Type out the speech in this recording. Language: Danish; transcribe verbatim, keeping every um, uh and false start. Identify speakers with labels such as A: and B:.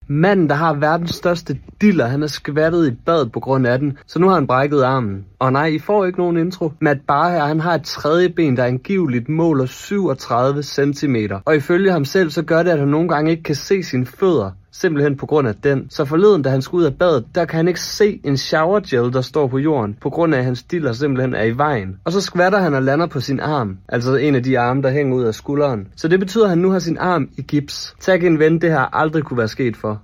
A: Manden, der har verdens største diller, han er skvattet i bad på grund af den, så nu har han brækket armen. Og nej, I får ikke nogen intro. Matt Barr her, han har et tredje ben, der angiveligt måler syvogtredive centimeter. Og ifølge ham selv, så gør det, at han nogle gange ikke kan se sine fødder. Simpelthen på grund af den. Så forleden, da han skulle ud af badet, der kan han ikke se en shower gel, der står på jorden, på grund af, at hans diller simpelthen er i vejen. Og så skvatter han og lander på sin arm. Altså en af de arme, der hænger ud af skulderen. Så det betyder, at han nu har sin arm i gips. Tag en ven, det her aldrig kunne være sket for.